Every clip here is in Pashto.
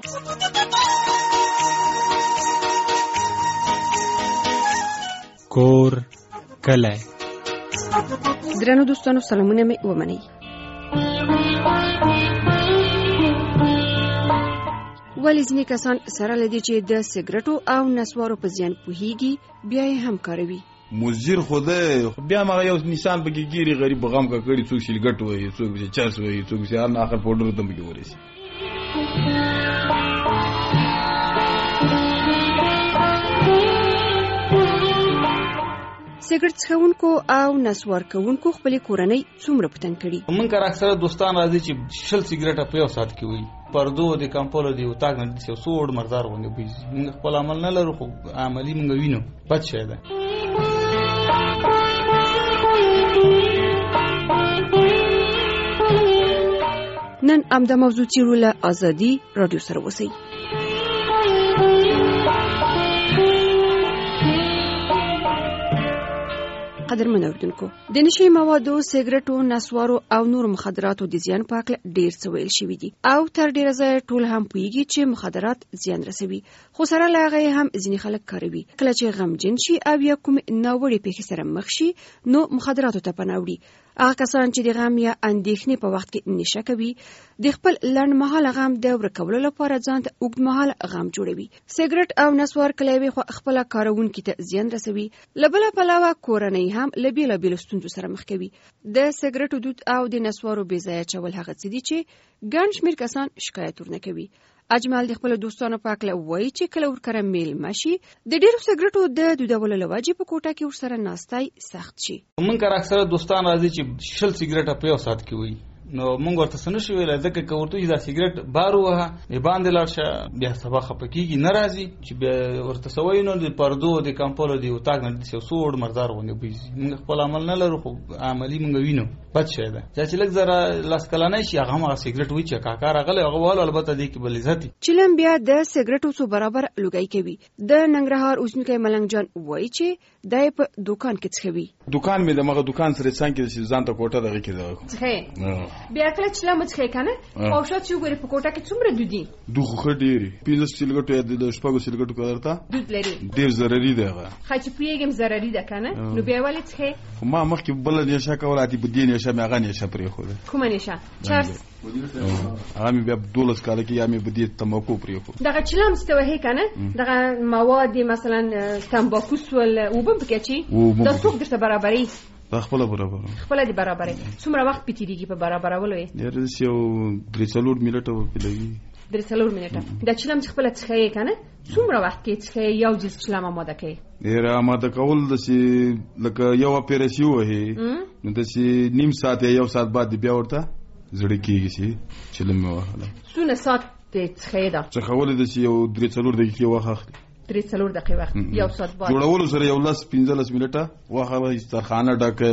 کور کلی. درنو دوستانو سلامونه می ومنئ. ولی ځینې کسان سره لدی چې د سګرټو او نسوارو په زیان پوهیږي بیا یې هم کاروي. مزیر خوده بیا ما یو نشان پکې ګيري غریب غم کا کړي څوک سیلګټ وایي څوک چرس وایي څوک ان اخر پاوډر ته مګي ورسي. سګرټ څښونکو او نسوار کوونکو خپل کورنۍ څومره پتن کړي. من کار اکثره دوستان راځي چې شل سیګریټ په یو سات کې وي پردو د کمپولو دی او تاګ نه دي سوړ مردار ونه بي موږ خپل عمل نه لرو خو عملی موږ وینو پد شه ده. نن امدا موضوع چیرول ازادي رادیو سره وسی. قدرمن اوردونکو د نشي موادو سګرټو نسوارو او نور مخدراتو د زیان په اړه ډیر څه ویل شوی دي او تر ډیره ځای ټول هم پوهیږي چې مخدرات زیان رسوي خو سره لاغه هم ځینې خلک کاروي. کله چې غمجن شي او یا کوم ناوړي پیښې سره مخ شي نو مخدراتو ته پناوړي. هغه کسان چې د غم یا اندېښنې په وخت کې نشه کوي د خپل لنډمهاله غم د ورکولو لپاره ځان ته اوږدمهاله غم جوړوي. سګرټ او نسوار کلوي خو خپل کارونکو ته زیان رسوي. لبل پلاوه کورنۍ هم لبیل ستونزو سره مخ کوي. د سګرټو دود او د نسوارو بې ځایه چول هغه څه دي چې ګڼ شمېر کسان شکایت ورنه کوي. اجمل د خپل دوستانو په اړه وایي چې کله ورکره میل ماشي د ډیرو سګرټو د دودولو لواجب په کوټه کې ورسره ناستای سخت شي. من کار اکثره دوستان راځي چې شل سیګریټ په یو سات کې وي نو مونږ ورته سن شو ویل ځکه کوورته دا سیګریټ بارو وه باندې لاړشه بیا سبا خپکیږي ناراضي چې بیا ورته سوي نو د پردو د کمپولو دی او تاګ نه دي سوړ مردار ونه بي موږ خپل عمل نه لرو خو عملی موږ وینو پد شه ده چې لږ زره لاس کلانه شي هغه ما سیګریټ وی چې کاکار غل هغه ول البته دی کې بل عزت چلم بیا د سیګریټو سو برابر لګای کوي. د ننګرهار اوسنکي ملنګ جان وایي چې دای په دکان کې څخوي دکان مې دغه دکان سره څنګه چې ځان ته کوټه دغه کې ده بیا کله چې لمڅ خې کنه او شات چې ګوري په کوټه کې څومره دودي دوه خډيري پیزه سیلګټو د شپږو سیلګټو کړتا دود لري ډیر ضروري ده خاص پیګم ضروري ده کنه نو بیا ولې څخه ما مخکې بل نشه کولاتي بدین نشه مې غنې شه پرې خو ده کوم نشه چرس هغه مې بیا دولس کال کې یا مې بدی تماکو پرې خو دغه چلم ستوه کنه دغه مواد مثلا تمباکو سول وبم پکې د څوک درته برابرۍ خپل برابر دي برابرې څومره وخت پېتیږي په برابرولو یې درس یو 3 منټه وپلوي 3 منټه دا چلم خپل څخه کنه څومره وخت کې څخه یو جز چلم آماده کوي ډیر آماده کول د سي لکه یو اپریشن وهي نو د سي نیم ساعت یا یو ساعت بعد بیا ورته زړه کېږي چې چلم وهله څونه ساعت څخه دا څخه ول د سي یو 3 دقیقې وخت 3 دقیقې وخت یو ساعت بعد جوړول سره یو 15 منټه واخه سترخانه ډکه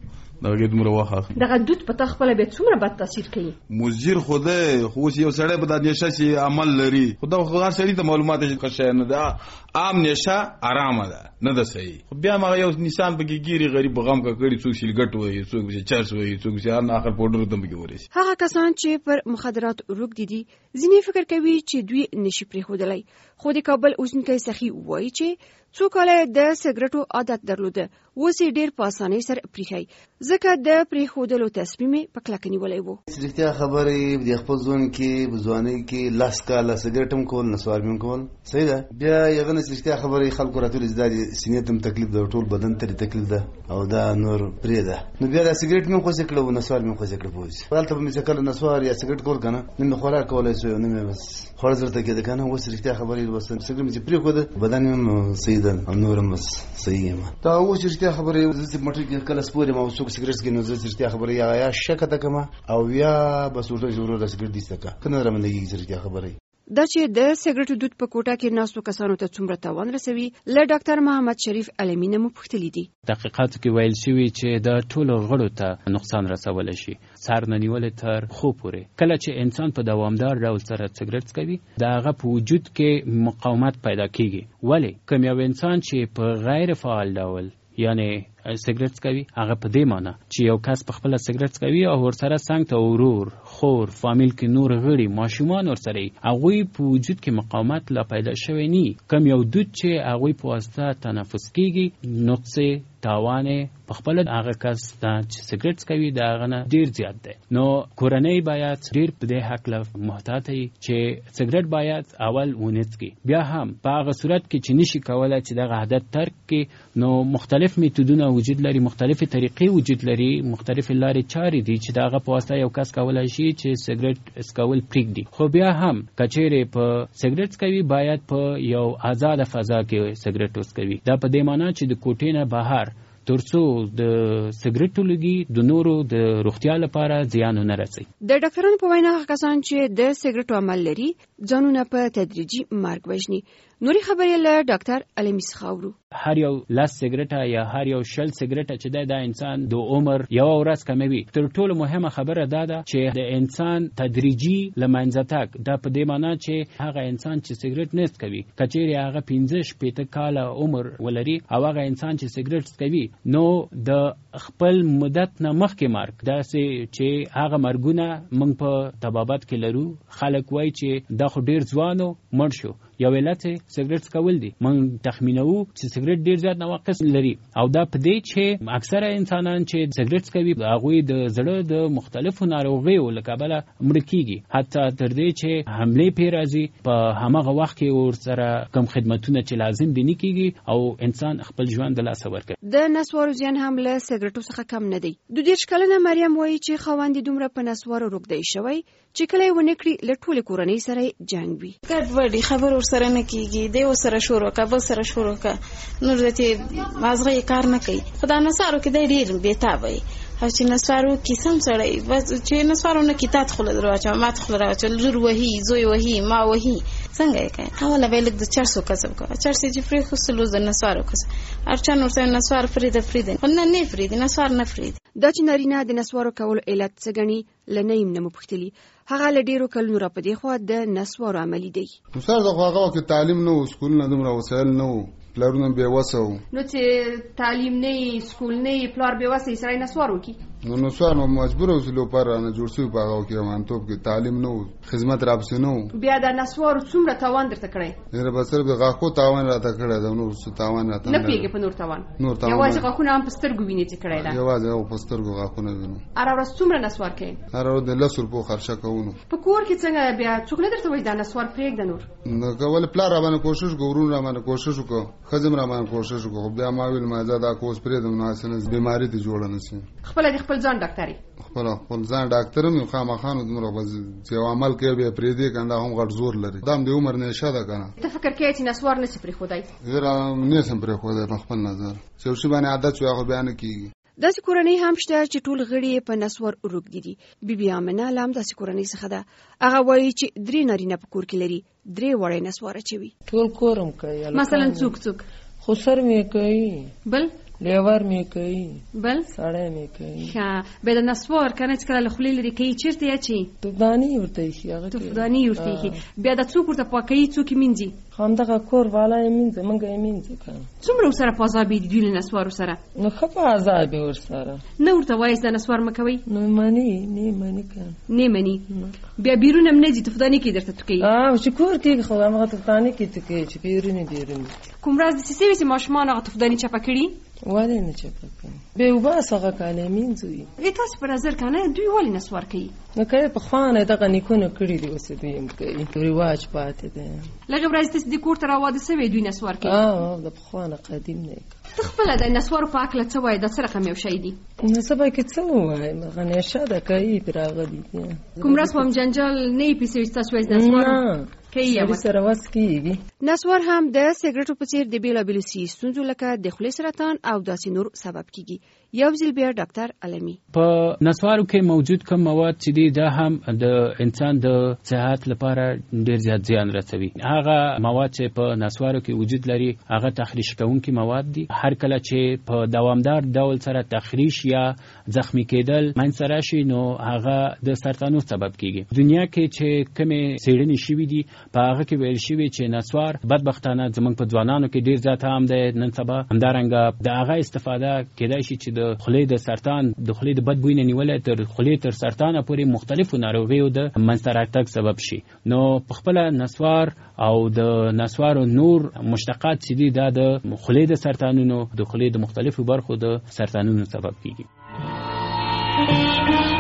دغه دمر واخه دغه دود په تخپل به څومره بد تاثیر کوي. مزیر خوده خو یو سړی په د نشه شي عمل لري خدا خو سړی ته معلومات ښه نه ده عام نشه آرام ده نه ده صحیح بیا ما یو نشان پکې ګيري غریب غم کا کړي څوک سیلګټ وایي څوک چرس وایي څوک ان اخر پاوډر ته مګي ورسي. هغه کسان چې پر مخدرات روک دي ځینې فکر کوي چې دوی نشي پرې خودلای خو د کابل اوسنکي سخی وایي چې څوک له د سګرټو عادت درلوده وسی ډیر په اسانۍ سره پریخي ځکه د پریخودلو تصمیم په کلکنی ولای وو. سړيتیا خبرې د خپل ځون کې بزواني کې لاس کاله سګرټم کول نسوارم کول صحیح ده بیا یغه سړيتیا خبرې خلکو راتول زداد سینېتم تکلیف ده ټول بدن ته تکلیف ده او دا نور پرې ده نو بیا د سګرټ مې خو څه کړو نسوارم خو څه کړو پوز ولته مې څه کړو نسوار یا سګرټ کول کنه نن خوراک کولای شو نه مې بس خور زرته کې ده کنه و سړيتیا خبرې بس سګرټ مې پرې خو ده بدن مې صحیح ده نورم بس صحیح ما دا و سړيتیا خبرې زه مټر کې کله سپورې ما وسو سګرټ کې نو زه سړيتیا خبرې یا شکه ده کما او یا بس ورته جوړو د سګرټ دي څه کنه رمنګي سړيتیا خبرې دا چې د سګرټو دود په کوټه کې ناسو کسانو ته څومره تاوان رسوي له ډاکټر محمد شریف علمینه مو پوښتلې دي. تحقیقاتو کې ویل شوی چې د ټولو غړو ته نقصان رسول شي سر نه نیول تر خو پورې کله چې انسان په دوامدار ډول سره سګرټ کوي دا هغه په وجود کې مقاومت پیدا کیږي ولی کوم یو انسان چې په غیر فعال ډول یعنی سګرټ کوي هغه په دې معنی چې یو کس په خپل سګرټ کوي او ورسره څنګه ته ورور خور فامیل کې نور غړي ماشومان ورسره هغوی په وجود کې مقاومت لا پیدا شوی نی کم یو دود چې هغوی په واسطه تنفس کیږي نقص تاوانه په خپل هغه کس چې سیګریټ کوي دا غنه ډیر زیات دی نو کورنۍ باید ډیر په دې حق له محتاط وي چې سیګریټ باید اول ونڅکي بیا هم په هغه صورت کې چې نشي کولای چې دغه عادت ترک کړي نو مختلف میتودونه وجود لري مختلفې طریقې وجود لري مختلف لارې چارې دي چې دغه په واسطه یو کس کولای شي چې سیګریټ اسکول پرېږدي خو بیا هم کچېرې په سیګریټ کوي باید په یو آزاد فضا کې سیګریټ وسکوي دا په دې معنی چې د کوټې نه بهر ترڅو د سیګریټو لګي د نورو د روغتیا لپاره زیان نه رسي د ډاکټرانو په وینا کسان چې د سیګریټو عمل لري ځانونه په تدریجي مرګ وژني نوري خبرې له ډاکټر علي خاورو هر یو لاس سیګریټه یا هر یو شل سیګریټه چې د انسان د عمر یو ورځ کموي تر ټولو مهمه خبره ده چې د انسان تدریجي لمنځه تک دا په دې معنی چې هغه انسان چې سیګریټ نه څکوي کچېرې هغه 15 کاله عمر ولري او هغه انسان چې سیګریټ څکوي نو د خپل مدت نه مخکې مرګ داسې چې هغه مرګونه موږ په طبابت کې لرو خلک وایي چې دا خو ډیر ځوانو مړ شو یو علت سیګریټ کول دي موږ تخمینو چې سیګریټ ډیر زیات نواقص لري او دا په دې چې اکثره انسانان چې سیګریټ کوي هغوی د زړه د مختلفو ناروغیو له کبله مړه کیږي حتی تر دې چې حملې پې راځي په هماغه وخت کې ورسره کم خدمتونه چې لازم دي نه کیږي او انسان خپل ژوند د لاسه ورکوي د نسوارو زیان هم له سیګریټو څخه کم نه دی 22 کلنه مریم وایي چې خاوند دومره په نسوارو روږدی شوی چې کله یې ونه کړي له ټولې کورنۍ سره جنګ وي ګډوډي خبر ورسره نه کیږي دی ورسره شروع کا بل سره شروع کا نور دته مازغه کار نه کوي خدای نسارو کې دی ډیر بیتابه او چې نسوارو کیسم سره بس چې نسوارو نه کیتات خل دروچا مات خل دروچا لور وਹੀ زوی وਹੀ ما وਹੀ څنګه یې کوي اوله ویل د 400 کسب کا 400 چې فری خو سلوز د نسوارو کس ارچا نور څنګه نسوار فرید نه فرید نسوار نه فرید دا چې نارینه د نسوارو کول علت څه غني لنیم نه مپختلی هغه له ډیرو کلونو را پدې خو د نسوارو عملی دی نو د هغه وخت تعلیم نو سکول نه دومره وسایل نو پلارونه به وسو نو چې تعلیم نه سکول نه پلار به وسه سره نسوارو کی نو نسوار نو مجبور اوسلو پر نه جوړ شو په هغه کې مانتوب کې تعلیم نو خدمت رابسه نو بیا د نسوارو څومره تاوان درته کړی نه بسر به غاخو تاوان راته کړی دا نور څه تاوان راته نه پیګه په نور تاوان یوازې غاخونه هم پسترګو ویني چې کړی دا یوازې او پسترګو غاخونه ویني اراره څومره نسوار کوي اراره د لسر په خرچه کوونو په کور کې څنګه بیا څوک نه درته وای دا نسوار پرېګ د نور نو کول پلار را باندې کوشش ګورون را باندې کوشش وکړه خزم را باندې کوشش وکړه بیا ما ویل ما زدا کوس پرې د مناسبه بیماری ته جوړ نه شي خپل ځان ډاکټري خپل ځان ډاکټر مې خامخانو دمره چې عمل کوي به پرې دې کنده هم غټ زور لري دام د عمر نه شاده کنه ته فکر کوي چې نسوار نه سي پرې خدای زه نه سم پرې خدای په خپل نظر چې شی باندې عادت شو هغه بیان کیږي داسې کورنۍ هم شته چې ټول غړي په نسوار روږدي دي بیبي امنه لام داسې کورنۍ څخه ده هغه وایي چې 3 نارینه په کور کې لري 3 وړي نسوار چوي ټول کورم کوي مثلا څوک خو سر مې کوي بل لیور مې کوي بل ساړی مې کوي ښه به د نسوار کنه چې کله خولې لري کوي چیرته یا چی تفدانی ورته شي هغه تفدانی ورته شي بیا د څوک ورته پاکي څوک مینځي همدغه کور والا یې مینځه منګه یې مینځه کنه څومره سره په عذاب دي دوی نسوار سره نو خپه عذاب ور سره نه ورته وایي د نسوار مکوي نو مانی کنه نه مانی بیا بیرونه منځي تفدانی کې درته توکي چې کور کې خو هغه تفدانی کې توکي چې بیرونه کوم راز د سیسي وسې ماشومان هغه تفدانی چپه کړي ولی نه چپه کړي به وباس هغه کاله مینځوي وی تاسو پر نظر کنه دوی ولی نسوار کوي نو کوي په خوانه دغه نیکونه کړی دی اوس دوی هم کوي رواج پاتې دی لږه ورځ تاسو د کور تر واده سوي دوی نسوار کوي د خوانه قدیم نه تخپل د نسوار په اکل څه وای د سره کوم یو شی دی نو سبا کې څه وای مغه شاده کوي پراغلی کوم راس هم جنجال نه پیسې تاسو وای نسوار کوي سره واسکیږي نسوار هم د سیګریټو په څیر د بیلابیلو ستونزو لکه د خولې سرطان او داسې نور سبب کیږي یو ځل بیا ډاکټر علمي په نسوارو کې موجود کوم مواد چې دي دا هم د انسان د صحت لپاره ډیر زیات زیان رسوي هغه مواد چې په نسوارو کې وجود لري هغه تخریش کوونکي مواد دي هر کله چې په دوامدار ډول سره تخریش یا زخمی کېدل منځ راشي نو هغه د سرطانو سبب کیږي دنیا کې چې کومه څېړنې شوې دي په هغه کې ویل شوی چې نسوار بدبختانه زمونږ په ځوانانو کې ډیر زیات عام دی نن سبا. همدارنګه د هغه استفاده کېدای شي چې د خولې د سرطان د خولې د بد بوی نه نیولې تر خولې تر سرطانه پورې مختلفو ناروغیو د منځته راتګ سبب شي. نو په خپل نسوار او د نسوارو نور مشتقات چې دي دا د خولې د سرطانونو د خولې د مختلفو برخو د سرطانونو سبب کیږي.